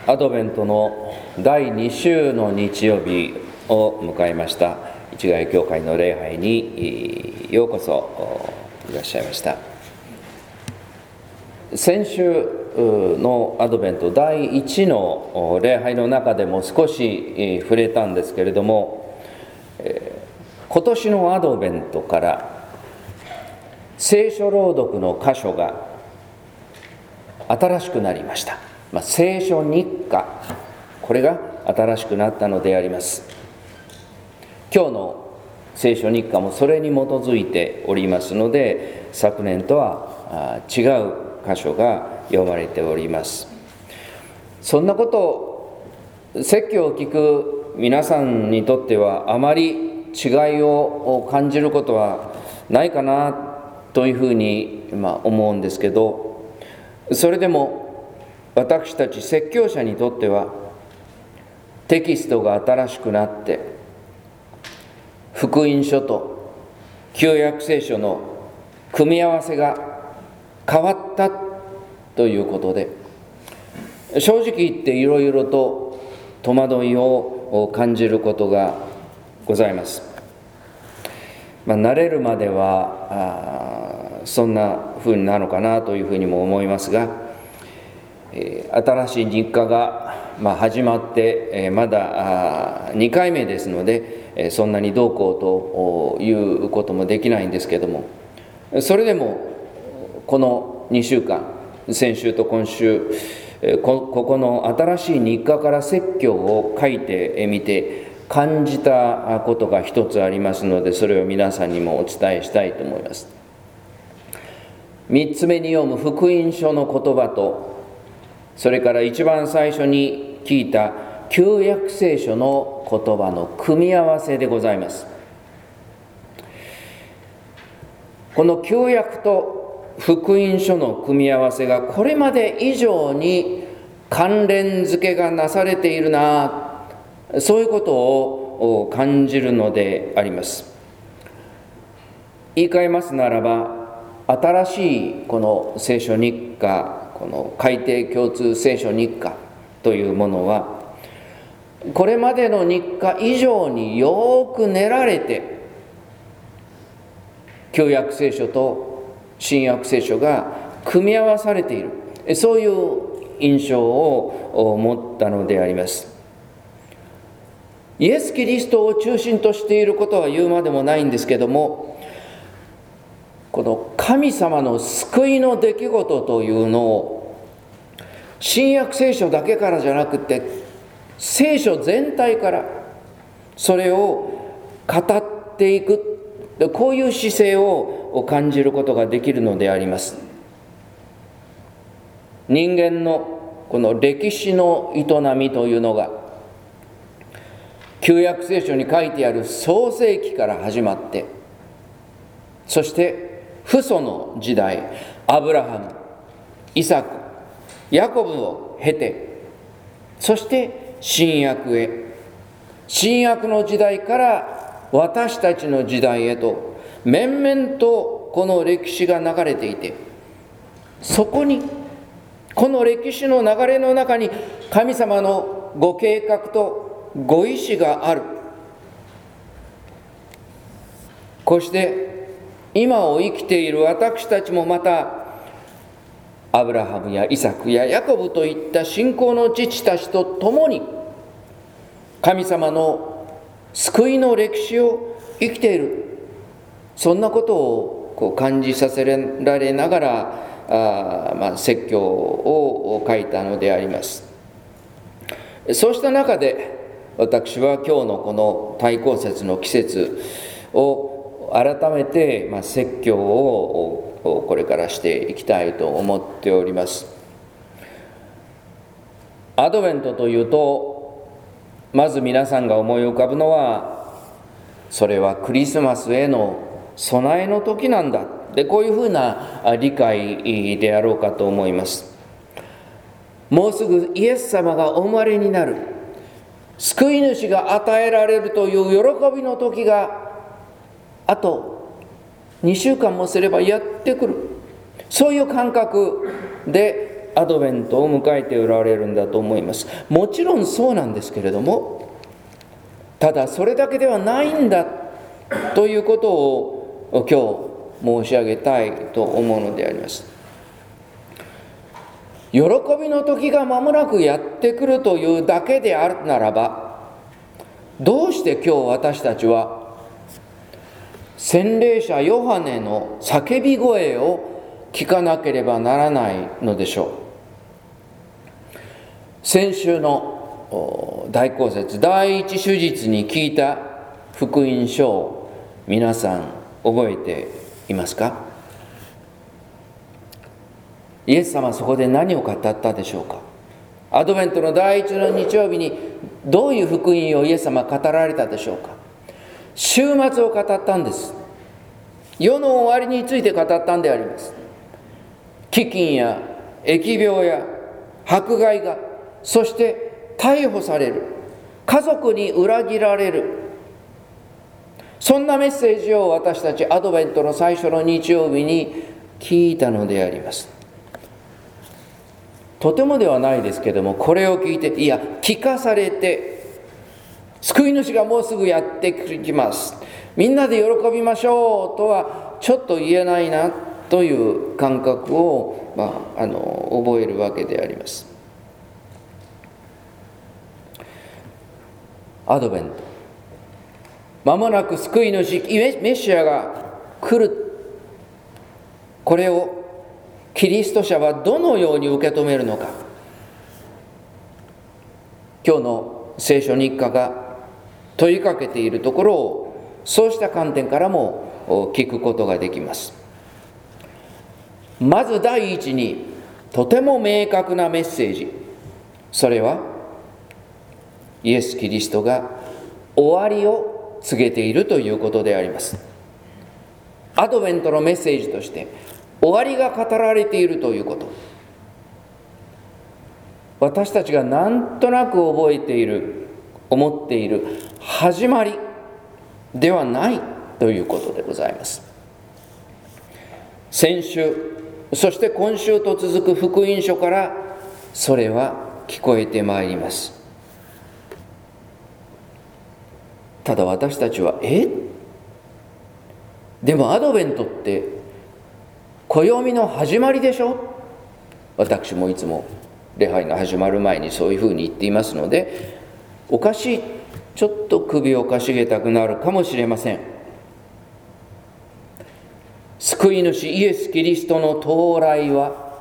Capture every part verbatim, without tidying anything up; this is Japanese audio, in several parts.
アドベントのだいに週の日曜日を迎えました市ヶ谷教会の礼拝にようこそいらっしゃいました。先週のアドベントだいいちの礼拝の中でも少し触れたんですけれども、今年のアドベントから聖書朗読の箇所が新しくなりました。まあ、聖書日課、これが新しくなったのであります。今日の聖書日課もそれに基づいておりますので、昨年とは違う箇所が読まれております。そんなことを説教を聞く皆さんにとってはあまり違いを感じることはないかなというふうに思うんですけど、それでも私たち説教者にとってはテキストが新しくなって福音書と旧約聖書の組み合わせが変わったということで、正直言っていろいろと戸惑いを感じることがございます。まあ、慣れるまではそんなふうになるのかなというふうにも思いますが、新しい日課が始まってまだにかいめですので、そんなにどうこうということもできないんですけども、それでもこのにしゅうかん、先週と今週、ここの新しい日課から説教を書いてみて感じたことが一つありますので、それを皆さんにもお伝えしたいと思います。三つ目に読む福音書の言葉と、それから一番最初に聞いた旧約聖書の言葉の組み合わせでございます。この旧約と福音書の組み合わせがこれまで以上に関連付けがなされているな、そういうことを感じるのであります。言い換えますならば、新しいこの聖書日課、この改訂共通聖書日課というものは、これまでの日課以上によく練られて、旧約聖書と新約聖書が組み合わされている、そういう印象を持ったのであります。イエス・キリストを中心としていることは言うまでもないんですけども、この神様の救いの出来事というのを新約聖書だけからじゃなくて聖書全体からそれを語っていく、こういう姿勢を感じることができるのであります。人間のこの歴史の営みというのが旧約聖書に書いてある創世記から始まって、そして父祖の時代、アブラハム、イサク、ヤコブを経て、そして新約へ、新約の時代から私たちの時代へと面々とこの歴史が流れていて、そこにこの歴史の流れの中に神様のご計画とご意志がある。こうして今を生きている私たちもまたアブラハムやイサクやヤコブといった信仰の父たちと共に神様の救いの歴史を生きている、そんなことをこう感じさせられながらあ、まあ、説教を書いたのであります。そうした中で私は今日のこの大公節の季節を改めて、まあ、説教をこれからしていきたいと思っております。アドベントというと、まず皆さんが思い浮かぶのは、それはクリスマスへの備えの時なんだ。で、こういうふうな理解であろうかと思います。もうすぐイエス様がお生まれになる、救い主が与えられるという喜びの時があとにしゅうかんもすればやってくる、そういう感覚でアドベントを迎えておられるんだと思います。もちろんそうなんですけれども、ただそれだけではないんだということを今日申し上げたいと思うのであります。喜びの時が間もなくやってくるというだけであるならば、どうして今日私たちは洗礼者ヨハネの叫び声を聞かなければならないのでしょう。先週の大講説第一手術に聞いた福音書を皆さん覚えていますか？イエス様はそこで何を語ったでしょうか？アドベントの第一の日曜日にどういう福音をイエス様は語られたでしょうか？終末を語ったんです。世の終わりについて語ったんであります。飢饉や疫病や迫害が、そして逮捕される、家族に裏切られる、そんなメッセージを私たちアドベントの最初の日曜日に聞いたのであります。とてもではないですけども、これを聞いて、いや聞かされて、救い主がもうすぐやってきます、みんなで喜びましょうとはちょっと言えないなという感覚を、まあ、あの覚えるわけであります。アドベント、まもなく救い主メシアが来る、これをキリスト者はどのように受け止めるのか、今日の聖書日課が問いかけているところを、そうした観点からも聞くことができます。まず第一に、とても明確なメッセージ、それはイエス・キリストが終わりを告げているということであります。アドベントのメッセージとして終わりが語られているということ、私たちがなんとなく覚えている、思っている始まりではないということでございます。先週、そして今週と続く福音書からそれは聞こえてまいります。ただ私たちは、えでもアドベントって暦の始まりでしょ？私もいつも礼拝が始まる前にそういうふうに言っていますので、おかしい、ちょっと首をかしげたくなるかもしれません。救い主イエス・キリストの到来は、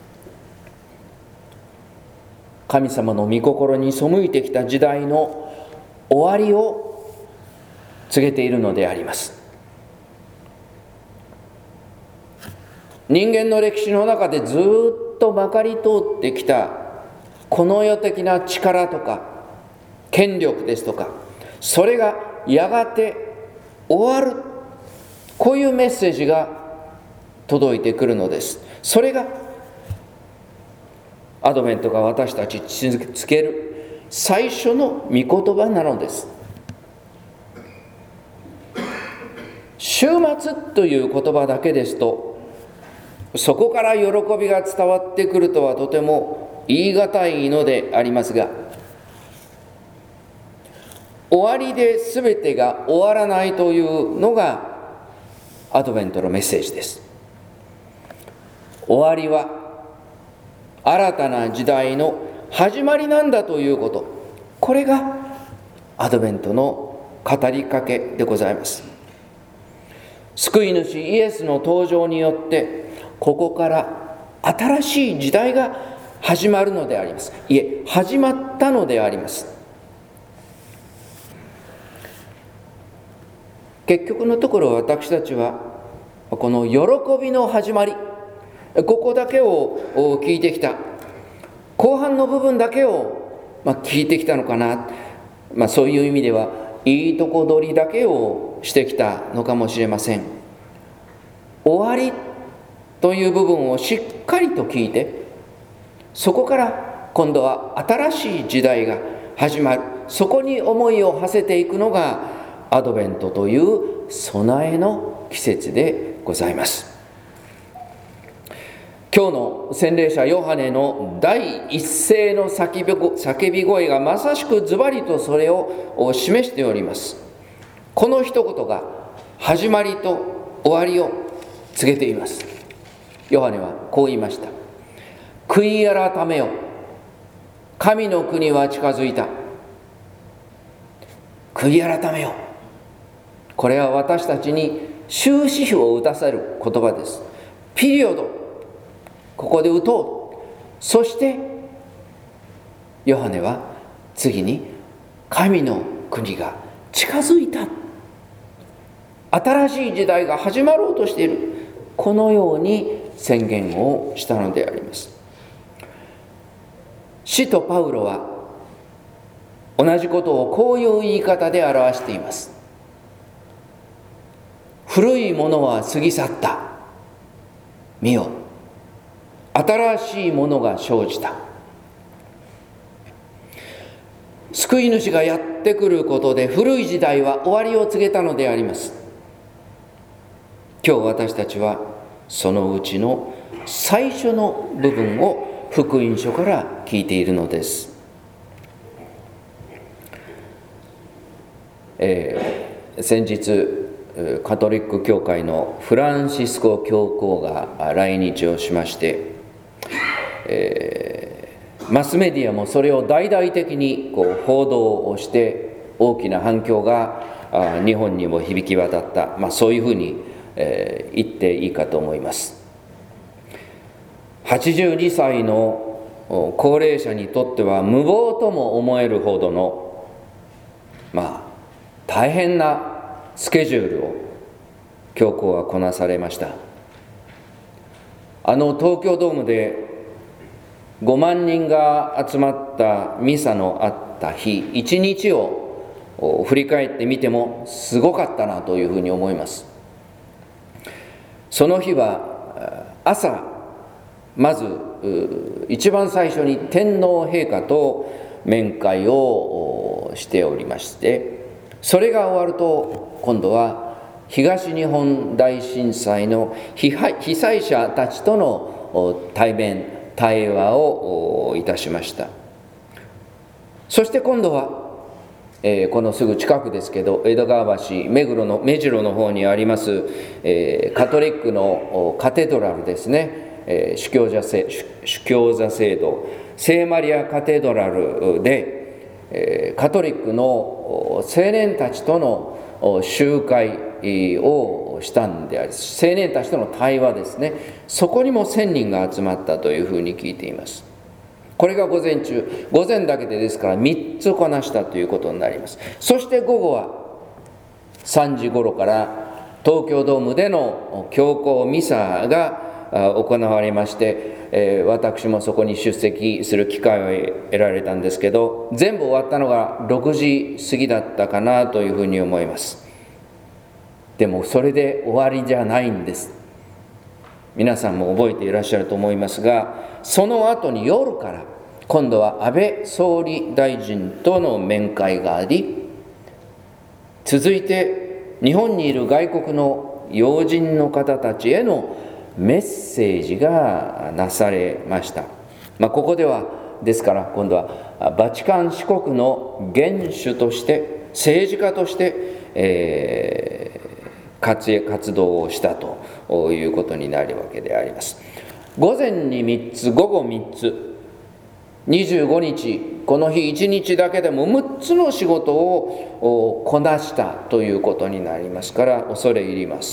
神様の御心に背いてきた時代の終わりを告げているのであります。人間の歴史の中でずっとまかり通ってきたこの世的な力とか権力ですとか、それがやがて終わる、こういうメッセージが届いてくるのです。それがアドベントが私たちにつける最初の御言葉なのです。終末という言葉だけですと、そこから喜びが伝わってくるとはとても言い難いのでありますが、終わりで全てが終わらないというのがアドベントのメッセージです。終わりは新たな時代の始まりなんだということ、これがアドベントの語りかけでございます。救い主イエスの登場によって、ここから新しい時代が始まるのであります。いえ、始まったのであります。結局のところ、私たちはこの喜びの始まり、ここだけを聞いてきた、後半の部分だけを聞いてきたのかな、まあ、そういう意味ではいいとこ取りだけをしてきたのかもしれません。終わりという部分をしっかりと聞いて、そこから今度は新しい時代が始まる、そこに思いを馳せていくのがアドベントという備えの季節でございます。 今日の洗礼者ヨハネの第一声の叫び叫び声がまさしくズバリとそれを示しております。この一言が始まりと終わりを告げています。ヨハネはこう言いました。悔い改めよ、神の国は近づいた。悔い改めよ。これは私たちに終止符を打たせる言葉です。ピリオド、ここで打とう。そしてヨハネは次に神の国が近づいた、新しい時代が始まろうとしている、このように宣言をしたのであります。使徒パウロは同じことをこういう言い方で表しています。古いものは過ぎ去った。見よ、新しいものが生じた。救い主がやってくることで古い時代は終わりを告げたのであります。今日私たちはそのうちの最初の部分を福音書から聞いているのです。えー、先日カトリック教会のフランシスコ教皇が来日をしまして、えー、マスメディアもそれを大々的にこう報道をして大きな反響が日本にも響き渡った、まあ、そういうふうに、えー、言っていいかと思います。はちじゅうにさいの高齢者にとっては無謀とも思えるほどの、まあ、大変なスケジュールを教皇はこなされました。あの東京ドームでごまんにんが集まったミサのあった日一日を振り返ってみてもすごかったなというふうに思います。その日は朝まず一番最初に天皇陛下と面会をしておりまして、それが終わると今度は東日本大震災の被災者たちとの対面対話をいたしました。そして今度は、えー、このすぐ近くですけど江戸川橋目黒の目白の方にあります、えー、カトリックのカテドラルですね、えー、主教座制主教座制度聖マリアカテドラルで、えー、カトリックの青年たちとの集会をしたんであり、青年たちとの対話ですね、そこにもせんにんが集まったというふうに聞いています。これが午前中、午前だけでですからみっつこなしたということになります。そして午後はさんじごろから東京ドームでの教皇ミサが行われまして、えー、私もそこに出席する機会を得られたんですけど、全部終わったのがろくじ過ぎだったかなというふうに思います。でもそれで終わりじゃないんです。皆さんも覚えていらっしゃると思いますが、その後に夜から今度は安倍総理大臣との面会があり、続いて日本にいる外国の要人の方たちへのメッセージがなされました。まあ、ここではですから今度はバチカン市国の元首として政治家として、えー、活活動をしたということになるわけであります。午前にみっつ、午後みっつ、にじゅうごにち、この日いちにちだけでもむっつの仕事をこなしたということになりますから恐れ入ります。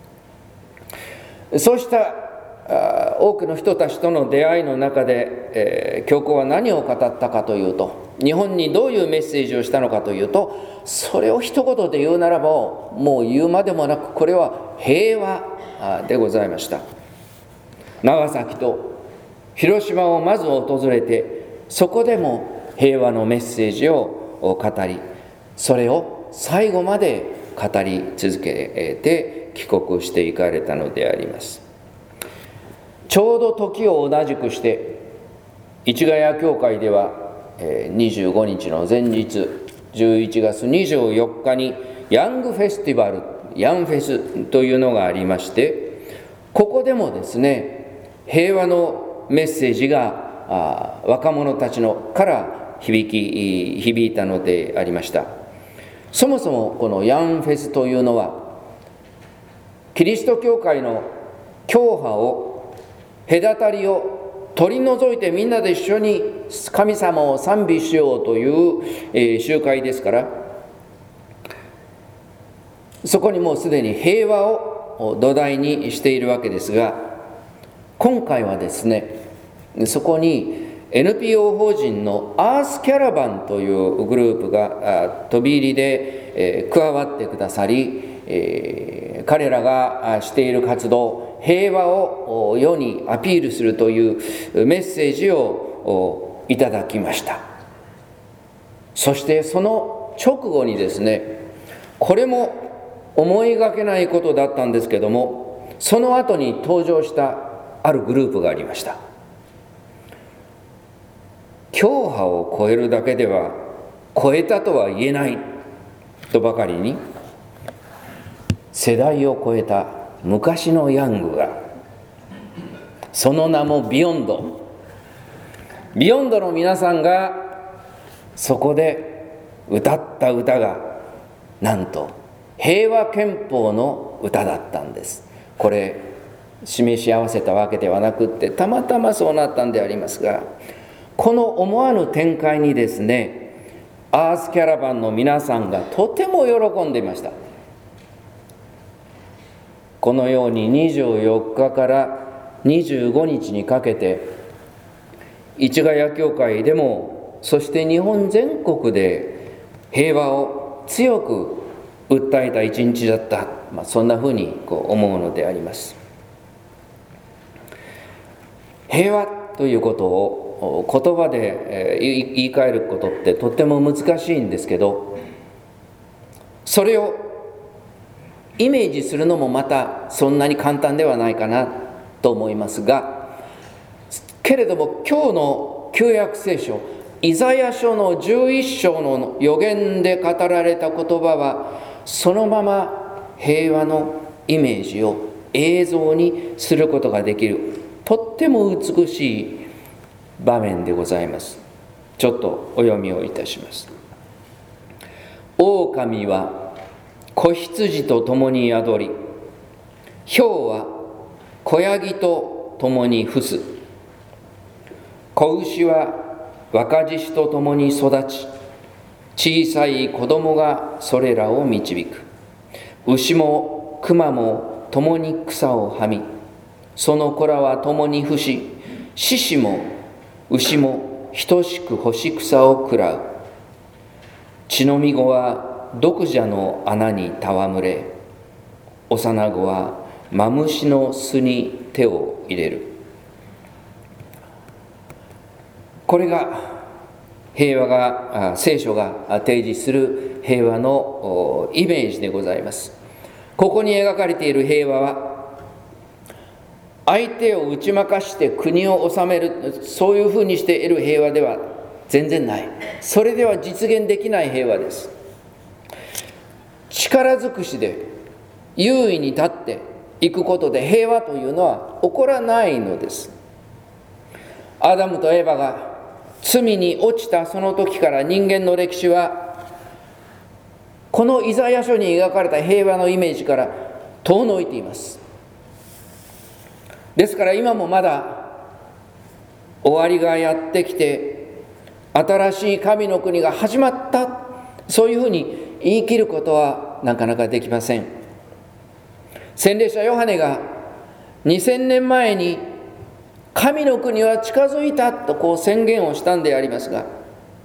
そうした多くの人たちとの出会いの中で、えー、教皇は何を語ったかというと、日本にどういうメッセージをしたのかというと、それを一言で言うならばもう言うまでもなく、これは平和でございました。長崎と広島をまず訪れて、そこでも平和のメッセージを語り、それを最後まで語り続けて帰国していかれたのであります。ちょうど時を同じくして市ヶ谷教会ではにじゅうごにちの前日じゅういちがつにじゅうよっかにヤングフェスティバル、ヤンフェスというのがありまして、ここでもですね、 平和のメッセージが若者たちのから響き響いたのでありました。そもそもこのヤンフェスというのは、キリスト教会の教派を、隔たりを取り除いてみんなで一緒に神様を賛美しようという集会ですから、そこにもうすでに平和を土台にしているわけですが、今回はですね、そこに エヌピーオー 法人のアースキャラバンというグループが飛び入りで加わってくださり、彼らがしている活動、平和を世にアピールするというメッセージをいただきました。そしてその直後にですね、これも思いがけないことだったんですけども、その後に登場したあるグループがありました。教派を超えるだけでは超えたとは言えないとばかりに、世代を超えた昔のヤングが、その名もビヨンドビヨンドの皆さんがそこで歌った歌が、なんと平和憲法の歌だったんです。これ示し合わせたわけではなくって、たまたまそうなったんでありますが、この思わぬ展開にですね、アースキャラバンの皆さんがとても喜んでいました。このようににじゅうよっかからにじゅうごにちにかけて、市ヶ谷教会でも、そして日本全国で平和を強く訴えた一日だった、まあ、そんなふうにこう思うのであります。平和ということを言葉で言い換えることってとっても難しいんですけど、それをイメージするのもまたそんなに簡単ではないかなと思いますが、けれども今日の旧約聖書、イザヤ書のじゅういっ章の予言で語られた言葉は、そのまま平和のイメージを映像にすることができる、とっても美しい場面でございます。ちょっとお読みをいたします。狼は子羊と共に宿り、豹は子ヤギと共に伏す。子牛は若獅子と共に育ち、小さい子供がそれらを導く。牛も熊も共に草をはみ、その子らは共に伏し、獅子も牛も等しく干し草を食らう。血のみ子は毒蛇の穴に戯れ、幼子はマムシの巣に手を入れる。これが平和が、聖書が提示する平和のイメージでございます。ここに描かれている平和は、相手を打ち負かして国を治める、そういうふうにして得る平和では全然ない。それでは実現できない平和です。力尽くしで優位に立っていくことで平和というのは起こらないのです。アダムとエバが罪に落ちたその時から人間の歴史は、このイザヤ書に描かれた平和のイメージから遠のいています。ですから今もまだ終わりがやってきて、新しい神の国が始まった、そういうふうに言い切ることはなかなかできません。洗礼者ヨハネがにせんねんまえに神の国は近づいたとこう宣言をしたんでありますが、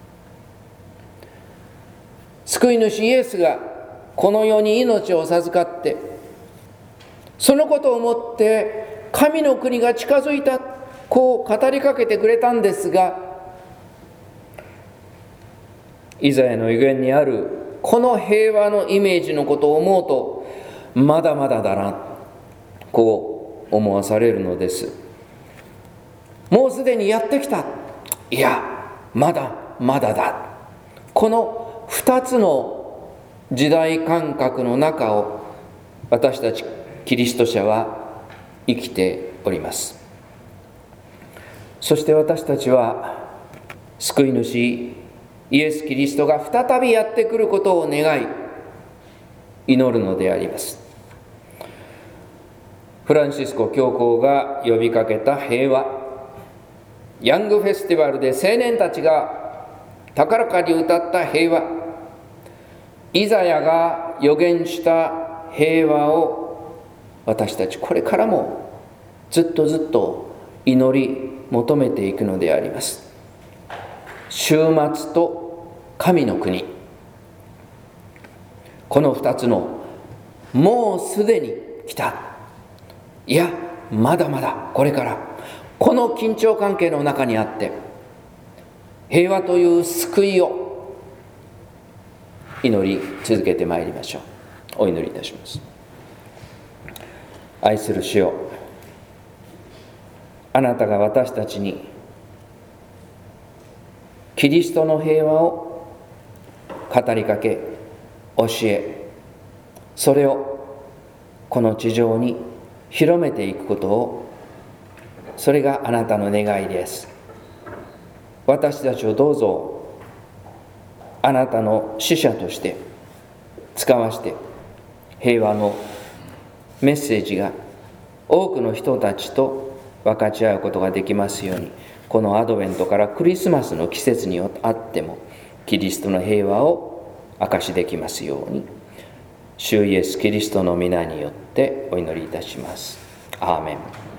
救い主イエスがこの世に命を授かって、そのことをもって神の国が近づいた、こう語りかけてくれたんですが、イザヤの預言にあるこの平和のイメージのことを思うと、まだまだだな、こう思わされるのです。もうすでにやってきた、いやまだまだだ、この二つの時代感覚の中を私たちキリスト者は生きております。 そして私たちは救い主イエス・キリストが再びやってくることを願い祈るのであります。フランシスコ教皇が呼びかけた平和、ヤングフェスティバルで青年たちが高らかに歌った平和、イザヤが予言した平和を私たちこれからもずっとずっと祈り求めていくのであります。終末と神の国、この二つのもうすでに来た、いやまだまだこれから、この緊張関係の中にあって平和という救いを祈り続けてまいりましょう。お祈りいたします。愛する主よ、あなたが私たちにキリストの平和を語りかけ教え、それをこの地上に広めていくことを、それがあなたの願いです。私たちをどうぞあなたの使者として使わして、平和のメッセージが多くの人たちと分かち合うことができますように、このアドベントからクリスマスの季節にあってもキリストの平和を証しできますように、主イエスキリストの皆によってお祈りいたします。アーメン。